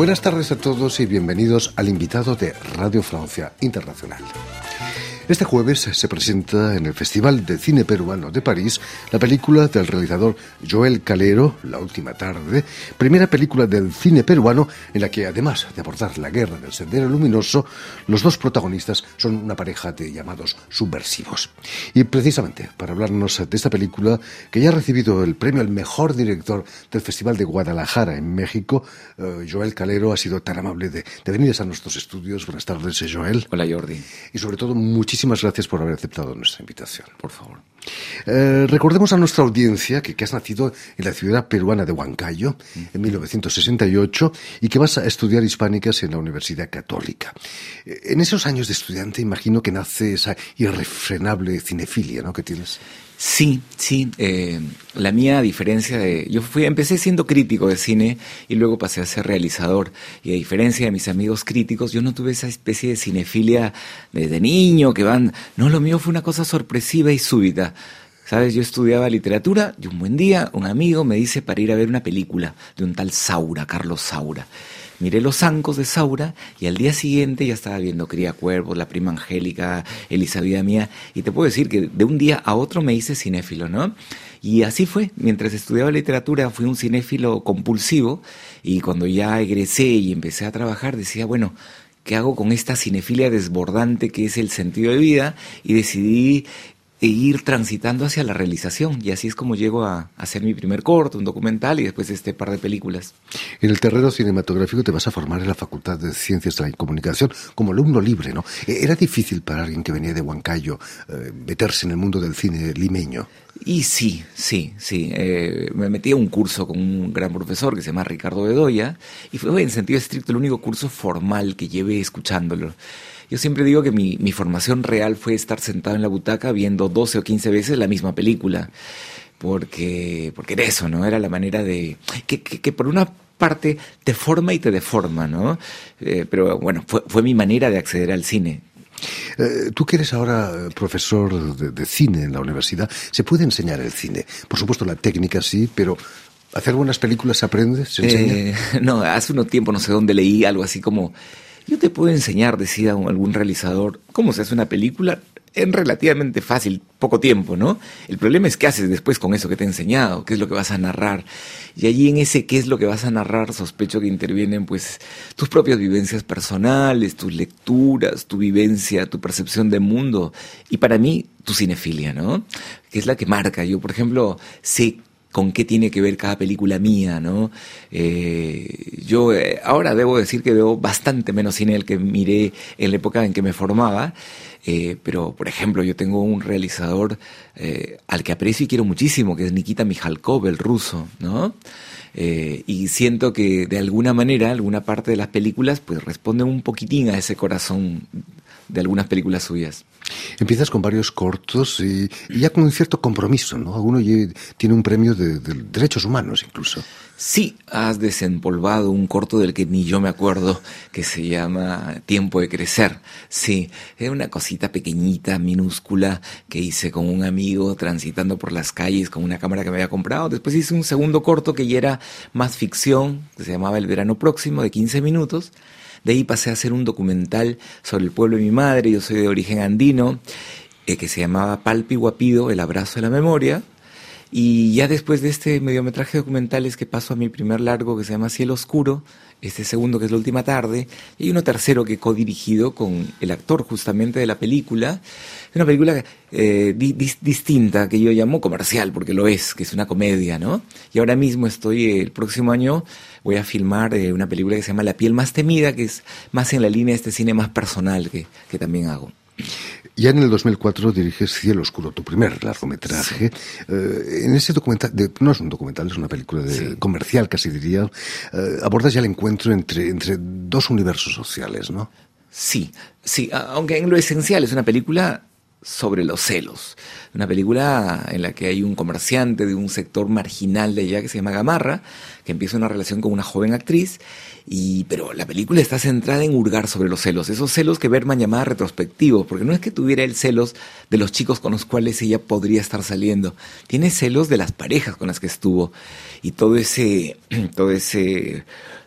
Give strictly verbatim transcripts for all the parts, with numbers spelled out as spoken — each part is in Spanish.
Buenas tardes a todos y bienvenidos al invitado de Radio Francia Internacional. Este jueves se presenta en el Festival de Cine Peruano de París la película del realizador Joel Calero, La Última Tarde, primera película del cine peruano en la que, además de abordar la guerra del Sendero Luminoso, los dos protagonistas son una pareja de llamados subversivos. Y precisamente para hablarnos de esta película, que ya ha recibido el premio al mejor director del Festival de Guadalajara en México, eh, Joel Calero ha sido tan amable de, de venir a nuestros estudios. Buenas tardes, Joel. Hola, Jordi. Y sobre todo, muchísimas gracias por haber aceptado nuestra invitación. Por favor. Eh, recordemos a nuestra audiencia que, que has nacido en la ciudad peruana de Huancayo en mil novecientos sesenta y ocho y que vas a estudiar hispánicas en la Universidad Católica. Eh, en esos años de estudiante imagino que nace esa irrefrenable cinefilia, ¿no?, que tienes. Sí, sí. Eh, la mía, a diferencia de... Yo fui, empecé siendo crítico de cine y luego pasé a ser realizador. Y a diferencia de mis amigos críticos, yo no tuve esa especie de cinefilia desde niño que van... No, lo mío fue una cosa sorpresiva y súbita. ¿Sabes? Yo estudiaba literatura y un buen día un amigo me dice para ir a ver una película de un tal Saura, Carlos Saura. Miré Los Zancos de Saura y al día siguiente ya estaba viendo Cría Cuervos, La Prima Angélica, Elisa Vida Mía, y te puedo decir que de un día a otro me hice cinéfilo, ¿no? Y así fue. Mientras estudiaba literatura fui un cinéfilo compulsivo, y cuando ya egresé y empecé a trabajar decía, bueno, ¿qué hago con esta cinefilia desbordante que es el sentido de vida? Y decidí e ir transitando hacia la realización, y así es como llego a, a hacer mi primer corto, un documental, y después este par de películas. En el terreno cinematográfico te vas a formar en la Facultad de Ciencias de la Comunicación como alumno libre, ¿no? ¿Era difícil para alguien que venía de Huancayo eh, meterse en el mundo del cine limeño? Y sí, sí, sí. Eh, me metí a un curso con un gran profesor que se llama Ricardo Bedoya, y fue en sentido estricto el único curso formal que llevé escuchándolo. Yo siempre digo que mi, mi formación real fue estar sentado en la butaca viendo doce o quince veces la misma película, porque, porque era eso, ¿no? Era la manera de... Que, que, que por una parte te forma y te deforma, ¿no? Eh, pero bueno, fue, fue mi manera de acceder al cine. Eh, tú que eres ahora profesor de, de cine en la universidad, ¿se puede enseñar el cine? Por supuesto la técnica sí, pero... ¿hacer buenas películas se aprende? ¿Se enseña? Eh, no, hace un tiempo no sé dónde leí algo así como... Yo te puedo enseñar, decía algún realizador, cómo se hace una película en relativamente fácil, poco tiempo, ¿no? El problema es qué haces después con eso que te he enseñado, qué es lo que vas a narrar. Y allí en ese qué es lo que vas a narrar, sospecho que intervienen pues tus propias vivencias personales, tus lecturas, tu vivencia, tu percepción del mundo. Y para mí, tu cinefilia, ¿no? Que es la que marca. Yo, por ejemplo, sé con qué tiene que ver cada película mía, ¿no? Eh, yo eh, ahora debo decir que veo bastante menos cine del que miré en la época en que me formaba, eh, pero, por ejemplo, yo tengo un realizador eh, al que aprecio y quiero muchísimo, que es Nikita Mikhalkov, el ruso, ¿no? Eh, y siento que, de alguna manera, alguna parte de las películas pues responden un poquitín a ese corazón de algunas películas suyas. Empiezas con varios cortos y, y ya con un cierto compromiso, ¿no? Alguno tiene un premio de, de derechos humanos incluso. Sí, has desempolvado un corto del que ni yo me acuerdo, que se llama Tiempo de Crecer. Sí, es una cosita pequeñita, minúscula, que hice con un amigo transitando por las calles con una cámara que me había comprado. Después hice un segundo corto que ya era más ficción, que se llamaba El Verano Próximo, de quince minutos. De ahí pasé a hacer un documental sobre el pueblo de mi madre, yo soy de origen andino, eh, que se llamaba Palpi Guapido, El Abrazo de la Memoria. Y ya después de este mediometraje documental es que paso a mi primer largo que se llama Cielo Oscuro, este segundo que es La Última Tarde, y uno tercero que he codirigido con el actor justamente de la película. Es una película eh, di, di, distinta, que yo llamo comercial, porque lo es, que es una comedia, ¿no? Y ahora mismo estoy, el próximo año, voy a filmar eh, una película que se llama La Piel Más Temida, que es más en la línea de este cine más personal que, que también hago. Ya en el dos mil cuatro diriges Cielo Oscuro, tu primer largometraje. Sí. Eh, en ese documental, de, no es un documental, es una película de, sí. comercial, casi diría, eh, abordas ya el encuentro entre, entre dos universos sociales, ¿no? Sí, sí, aunque en lo esencial es una película sobre los celos. Una película en la que hay un comerciante de un sector marginal de allá que se llama Gamarra, que empieza una relación con una joven actriz, y pero la película está centrada en hurgar sobre los celos, esos celos que Bergman llamaba retrospectivos, porque no es que tuviera el celos de los chicos con los cuales ella podría estar saliendo, tiene celos de las parejas con las que estuvo, y todo ese, todo ese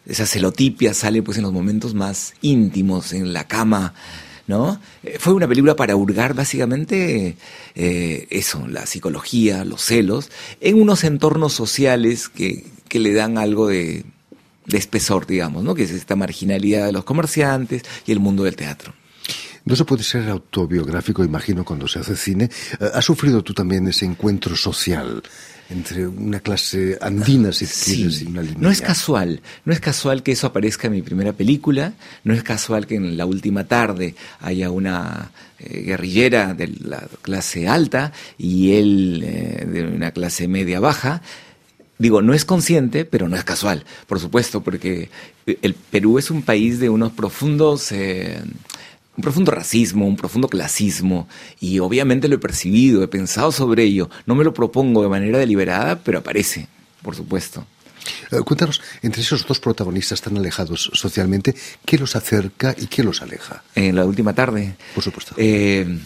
esa celotipia sale pues en los momentos más íntimos, en la cama, ¿no? Eh, fue una película para hurgar básicamente eh, eso, la psicología, los celos, en unos entornos sociales que, que le dan algo de, de espesor, digamos, ¿no? Que es esta marginalidad de los comerciantes y el mundo del teatro. No se puede ser autobiográfico, imagino, cuando se hace cine. ¿Has sufrido tú también ese encuentro social entre una clase andina, si sí, quieres, y una limeña? No es casual, no es casual que eso aparezca en mi primera película, no es casual que en La Última Tarde haya una eh, guerrillera de la clase alta y él eh, de una clase media-baja. Digo, no es consciente, pero no es casual, por supuesto, porque el Perú es un país de unos profundos... Eh, un profundo racismo, un profundo clasismo, y obviamente lo he percibido, he pensado sobre ello. No me lo propongo de manera deliberada, pero aparece, por supuesto. Eh, cuéntanos, entre esos dos protagonistas tan alejados socialmente, ¿qué los acerca y qué los aleja? En La Última Tarde. Por supuesto. Eh,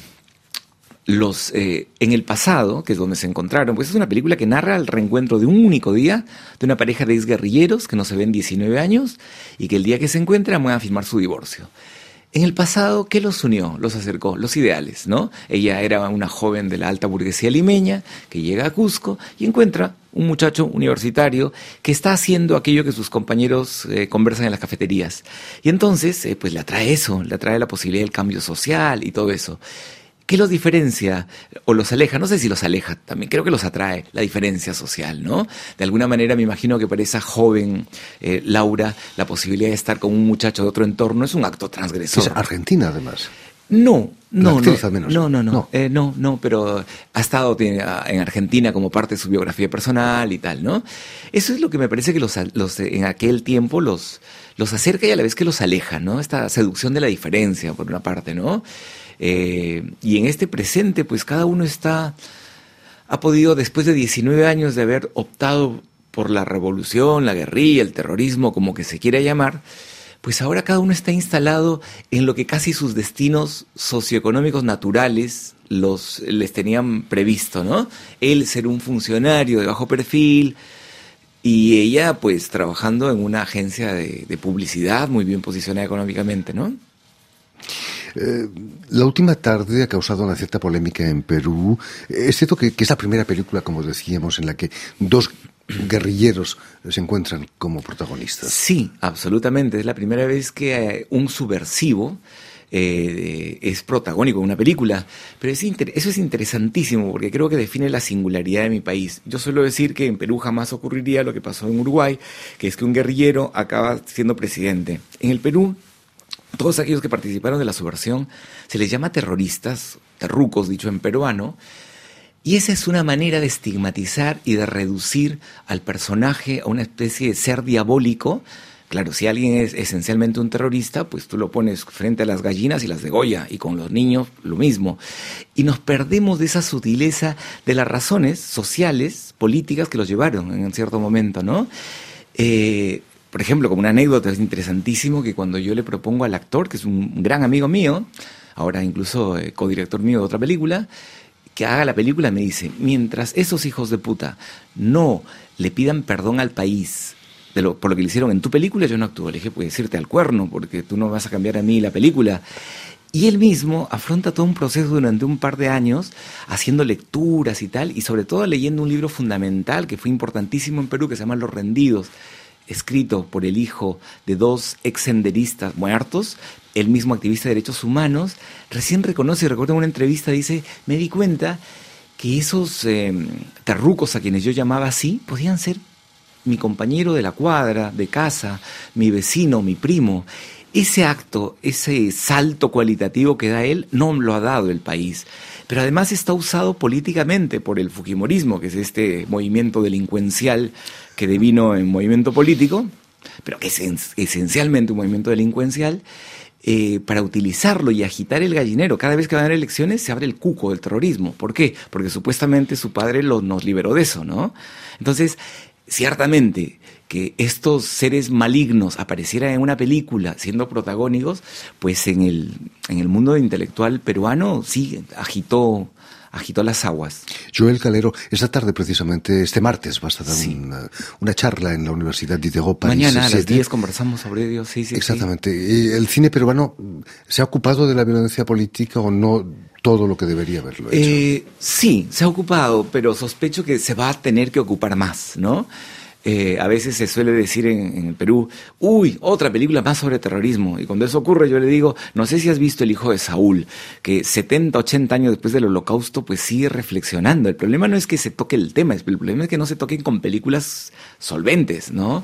los, eh, en el pasado, que es donde se encontraron, pues es una película que narra el reencuentro de un único día de una pareja de exguerrilleros que no se ven diecinueve años y que el día que se encuentran van a firmar su divorcio. En el pasado, ¿qué los unió? Los acercó, los ideales, ¿no? Ella era una joven de la alta burguesía limeña que llega a Cusco y encuentra un muchacho universitario que está haciendo aquello que sus compañeros eh, conversan en las cafeterías. Y entonces, eh, pues le atrae eso, le atrae la posibilidad del cambio social y todo eso. ¿Qué los diferencia o los aleja? No sé si los aleja, también creo que los atrae la diferencia social, ¿no? De alguna manera me imagino que para esa joven eh, Laura la posibilidad de estar con un muchacho de otro entorno es un acto transgresor. Es argentina, además. No, no, no, al menos. no, no, no, no. Eh, no, no, pero ha estado tiene, en Argentina como parte de su biografía personal y tal, ¿no? Eso es lo que me parece que los, los en aquel tiempo los, los acerca y a la vez que los aleja, ¿no? Esta seducción de la diferencia, por una parte, ¿no? Eh, y en este presente, pues cada uno está, ha podido, después de diecinueve años de haber optado por la revolución, la guerrilla, el terrorismo, como que se quiera llamar, pues ahora cada uno está instalado en lo que casi sus destinos socioeconómicos naturales los, les tenían previsto, ¿no? Él ser un funcionario de bajo perfil y ella pues trabajando en una agencia de, de publicidad muy bien posicionada económicamente, ¿no? Eh, La Última Tarde ha causado una cierta polémica en Perú. Es cierto que, que es la primera película, como decíamos, en la que dos guerrilleros se encuentran como protagonistas. Sí, absolutamente. Es la primera vez que eh, un subversivo eh, es protagónico en una película. Pero es inter- eso es interesantísimo porque creo que define la singularidad de mi país. Yo suelo decir que en Perú jamás ocurriría lo que pasó en Uruguay, que es que un guerrillero acaba siendo presidente. En el Perú, todos aquellos que participaron de la subversión se les llama terroristas, terrucos dicho en peruano, y esa es una manera de estigmatizar y de reducir al personaje a una especie de ser diabólico. Claro, si alguien es esencialmente un terrorista, pues tú lo pones frente a las gallinas y las degolla, y con los niños lo mismo. Y nos perdemos de esa sutileza de las razones sociales, políticas que los llevaron en cierto momento, ¿no? Eh... Por ejemplo, como una anécdota, es interesantísimo que cuando yo le propongo al actor, que es un gran amigo mío, ahora incluso eh, codirector mío de otra película, que haga la película, me dice, mientras esos hijos de puta no le pidan perdón al país de lo, por lo que le hicieron en tu película, yo no actúo. Le dije, puedes irte al cuerno, porque tú no vas a cambiar a mí la película. Y él mismo afronta todo un proceso durante un par de años, haciendo lecturas y tal, y sobre todo leyendo un libro fundamental que fue importantísimo en Perú, que se llama Los Rendidos, escrito por el hijo de dos ex-senderistas muertos, el mismo activista de derechos humanos. Recién reconoce, y recuerdo en una entrevista, dice, me di cuenta que esos eh, terrucos a quienes yo llamaba así, podían ser mi compañero de la cuadra, de casa, mi vecino, mi primo. Ese acto, ese salto cualitativo que da él, no lo ha dado el país. Pero además está usado políticamente por el fujimorismo, que es este movimiento delincuencial que devino en movimiento político, pero que es esencialmente un movimiento delincuencial, eh, para utilizarlo y agitar el gallinero. Cada vez que van a haber elecciones se abre el cuco del terrorismo. ¿Por qué? Porque supuestamente su padre lo, nos liberó de eso, ¿no? Entonces, ciertamente, que estos seres malignos aparecieran en una película siendo protagónicos, pues en el, en el mundo intelectual peruano sí agitó, agitó las aguas. Joel Calero, esta tarde precisamente, este martes, vas a dar sí. una, una charla en la Universidad Diderot París. Mañana a las diez conversamos sobre ello, sí, sí. Exactamente. Sí. ¿El cine peruano se ha ocupado de la violencia política o no todo lo que debería haberlo hecho? Eh, sí, se ha ocupado, pero sospecho que se va a tener que ocupar más, ¿no? Eh, a veces se suele decir en, en el Perú, uy, otra película más sobre terrorismo. Y cuando eso ocurre yo le digo, no sé si has visto El hijo de Saúl, que setenta, ochenta años después del Holocausto pues sigue reflexionando. El problema no es que se toque el tema, el problema es que no se toquen con películas solventes, ¿no?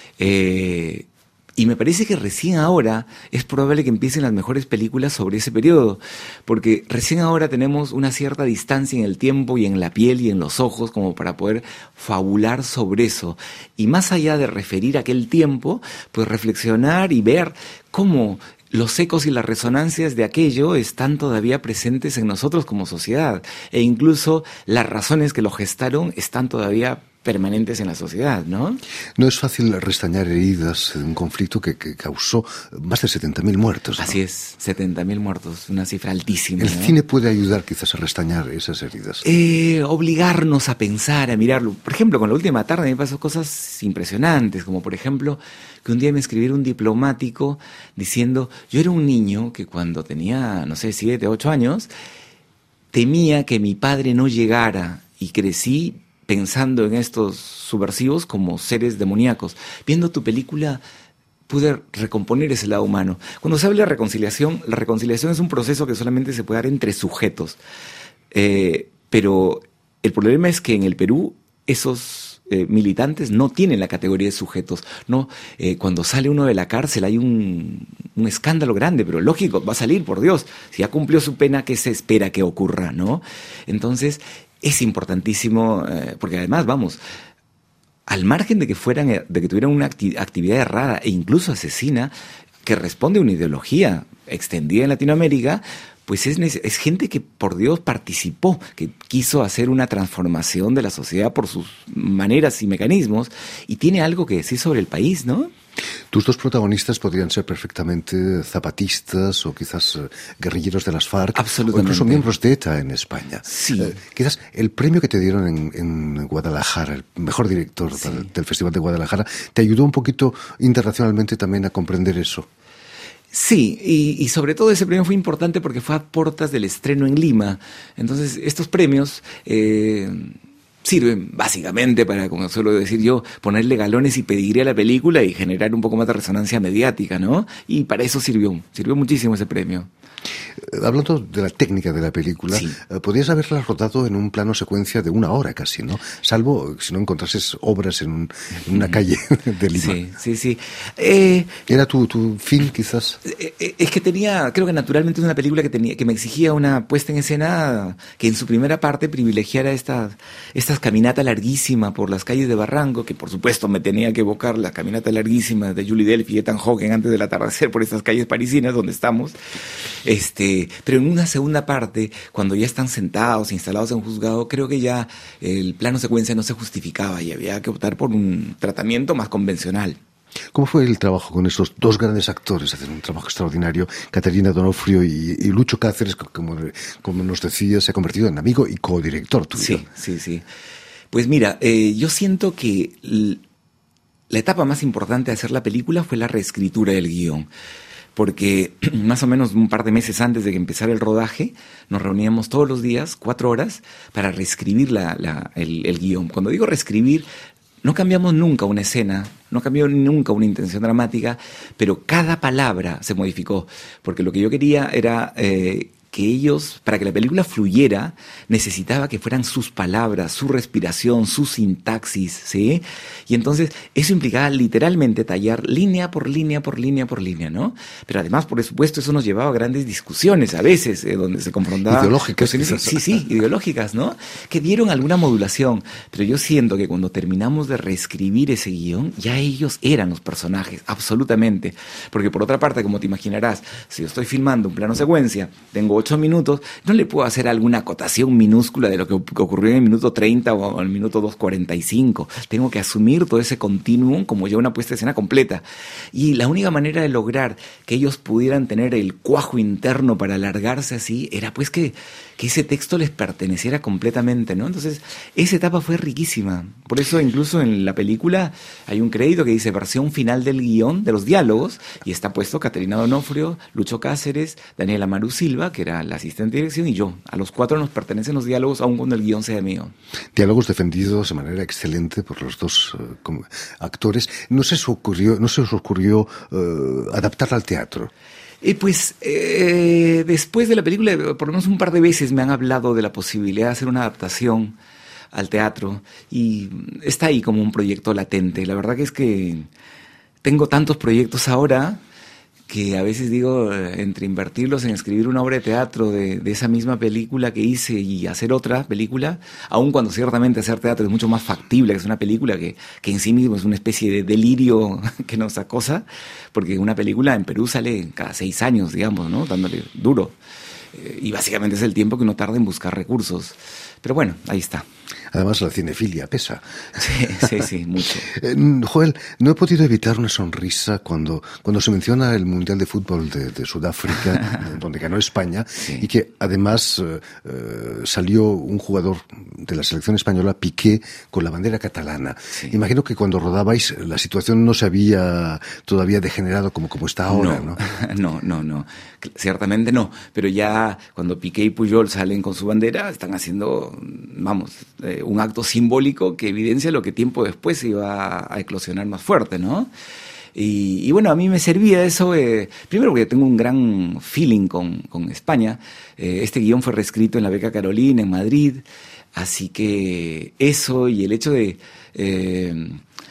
Eh... Y me parece que recién ahora es probable que empiecen las mejores películas sobre ese periodo, porque recién ahora tenemos una cierta distancia en el tiempo y en la piel y en los ojos como para poder fabular sobre eso. Y más allá de referir a aquel tiempo, pues reflexionar y ver cómo los ecos y las resonancias de aquello están todavía presentes en nosotros como sociedad, e incluso las razones que lo gestaron están todavía permanentes en la sociedad, ¿no? No es fácil restañar heridas en un conflicto que, que causó más de setenta mil muertos, ¿no? Así es, setenta mil muertos, una cifra altísima. ¿El ¿no? cine puede ayudar quizás a restañar esas heridas? Eh, obligarnos a pensar, a mirarlo. Por ejemplo, con La última tarde me pasó cosas impresionantes, como por ejemplo que un día me escribiera un diplomático diciendo, yo era un niño que cuando tenía, no sé, siete, ocho años, temía que mi padre no llegara y crecí pensando en estos subversivos como seres demoníacos. Viendo tu película pude recomponer ese lado humano. Cuando se habla de reconciliación, la reconciliación es un proceso que solamente se puede dar entre sujetos. Eh, pero el problema es que en el Perú esos eh, militantes no tienen la categoría de sujetos. No, eh, cuando sale uno de la cárcel hay un, un escándalo grande, pero lógico, va a salir, por Dios. Si ya cumplió su pena, ¿qué se espera que ocurra, no? Entonces es importantísimo, eh, porque además, vamos, al margen de que fueran, de que tuvieran una acti- actividad errada e incluso asesina, que responde a una ideología extendida en Latinoamérica, pues es, es gente que, por Dios, participó, que quiso hacer una transformación de la sociedad por sus maneras y mecanismos, y tiene algo que decir sobre el país, ¿no? Tus dos protagonistas podrían ser perfectamente zapatistas o quizás eh, guerrilleros de las FARC. Absolutamente. O incluso miembros de ETA en España. Sí. Eh, quizás el premio que te dieron en, en Guadalajara, el mejor director sí. para, del Festival de Guadalajara, te ayudó un poquito internacionalmente también a comprender eso. Sí, y, y sobre todo ese premio fue importante porque fue a puertas del estreno en Lima. Entonces, estos premios eh, sirven básicamente para, como suelo decir yo, ponerle galones y pedigrí a la película y generar un poco más de resonancia mediática, ¿no? Y para eso sirvió, sirvió muchísimo ese premio. Hablando de la técnica de la película, sí. eh, podrías haberla rodado en un plano secuencia de una hora casi, ¿no? Salvo si no encontrases obras en, un, en una calle de Lima. Sí, sí, sí. Eh, ¿Era tu, tu fin, quizás? Eh, es que tenía, creo que naturalmente es una película que tenía, que me exigía una puesta en escena que en su primera parte privilegiara esta, esta caminata larguísima por las calles de Barranco, que por supuesto me tenía que evocar la caminata larguísima de Julie Delpy y Ethan Hawke antes del atardecer por estas calles parisinas donde estamos. Este, pero en una segunda parte, cuando ya están sentados, instalados en un juzgado, creo que ya el plano secuencia no se justificaba y había que optar por un tratamiento más convencional. ¿Cómo fue el trabajo con estos dos grandes actores? Hacen un trabajo extraordinario. Caterina Donofrio y, y Lucho Cáceres, como, como nos decías, se ha convertido en amigo y codirector tuyo. Sí, sí, sí. Pues mira, eh, yo siento que l- la etapa más importante de hacer la película fue la reescritura del guión. Porque más o menos un par de meses antes de que empezara el rodaje, nos reuníamos todos los días, cuatro horas, para reescribir la, la, el, el guión. Cuando digo reescribir, no cambiamos nunca una escena, no cambió nunca una intención dramática, pero cada palabra se modificó, porque lo que yo quería era eh, que ellos, para que la película fluyera, necesitaba que fueran sus palabras, su respiración, su sintaxis, ¿sí? Y entonces eso implicaba literalmente tallar línea por línea por línea por línea, ¿no? Pero además, por supuesto, eso nos llevaba a grandes discusiones a veces, eh, donde se confrontaba... Ideológicas. Sí, sí, sí, ideológicas, ¿no? Que dieron alguna modulación, pero yo siento que cuando terminamos de reescribir ese guión, ya ellos eran los personajes, absolutamente. Porque por otra parte, como te imaginarás, si yo estoy filmando un plano secuencia, tengo ocho minutos, no le puedo hacer alguna acotación minúscula de lo que ocurrió en el minuto treinta o en el minuto dos cuarenta y cinco. Tengo que asumir todo ese continuum como ya una puesta de escena completa. Y la única manera de lograr que ellos pudieran tener el cuajo interno para alargarse así era pues que, que ese texto les perteneciera completamente, ¿no? Entonces, esa etapa fue riquísima. Por eso incluso en la película hay un crédito que dice versión final del guión, de los diálogos, y está puesto Caterina Donofrio, Lucho Cáceres, Daniela Maru Silva, que era la asistente de dirección, y yo. A los cuatro nos pertenecen los diálogos, aun cuando el guión sea mío. Diálogos defendidos de manera excelente por los dos uh, actores. No se os ocurrió, no se os ocurrió uh, adaptarla al teatro. Eh, pues eh, después de la película, por lo menos un par de veces me han hablado de la posibilidad de hacer una adaptación al teatro, y está ahí como un proyecto latente. La verdad que es que tengo tantos proyectos ahora que a veces digo, entre invertirlos en escribir una obra de teatro de, de esa misma película que hice y hacer otra película, aun cuando ciertamente hacer teatro es mucho más factible que es una película que, que en sí mismo es una especie de delirio que nos acosa, porque una película en Perú sale cada seis años, digamos, ¿no? Dándole duro. Eh, y básicamente es el tiempo que uno tarda en buscar recursos. Pero bueno, ahí está. Además, la cinefilia pesa. Sí, sí, sí, mucho. Eh, Joel, no he podido evitar una sonrisa cuando, cuando se menciona el Mundial de Fútbol de, de Sudáfrica, donde ganó España, sí. Y que además eh, eh, salió un jugador de la selección española, Piqué, con la bandera catalana. Sí. Imagino que cuando rodabais la situación no se había todavía degenerado como, como está ahora, ¿no? No, no, no, no. Ciertamente no. Pero ya cuando Piqué y Puyol salen con su bandera, están haciendo, vamos, eh, un acto simbólico que evidencia lo que tiempo después iba a eclosionar más fuerte, ¿no? Y, y bueno, a mí me servía eso, eh, primero porque tengo un gran feeling con, con España. Eh, este guión fue reescrito en la Beca Carolina, en Madrid, así que eso y el hecho de... Eh,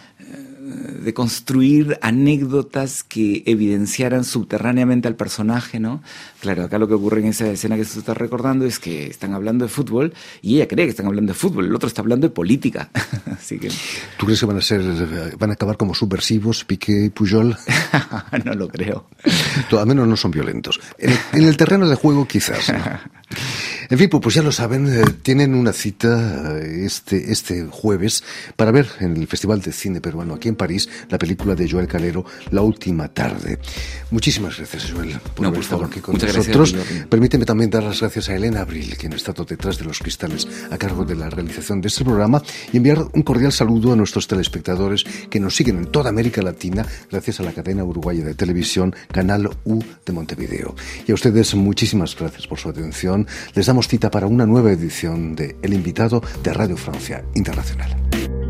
de construir anécdotas que evidenciaran subterráneamente al personaje, ¿no? Claro, acá lo que ocurre en esa escena que se está recordando es que están hablando de fútbol y ella cree que están hablando de fútbol, el otro está hablando de política. Así que... ¿Tú crees que van a ser, van a acabar como subversivos, Piqué y Puyol? No lo creo. Al menos no son violentos. En el, en el terreno de juego quizás, ¿no? En fin, pues ya lo saben, eh, tienen una cita este, este jueves para ver en el Festival de Cine Peruano aquí en París la película de Joel Calero, La Última Tarde. Muchísimas gracias, Joel, por no, haber por estado favor. aquí con Muchas nosotros. Gracias, Permíteme también dar las gracias a Elena Abril, quien ha estado detrás de los cristales a cargo de la realización de este programa, y enviar un cordial saludo a nuestros telespectadores que nos siguen en toda América Latina gracias a la cadena uruguaya de televisión Canal U de Montevideo. Y a ustedes muchísimas gracias por su atención. Les damos cita para una nueva edición de El Invitado de Radio Francia Internacional.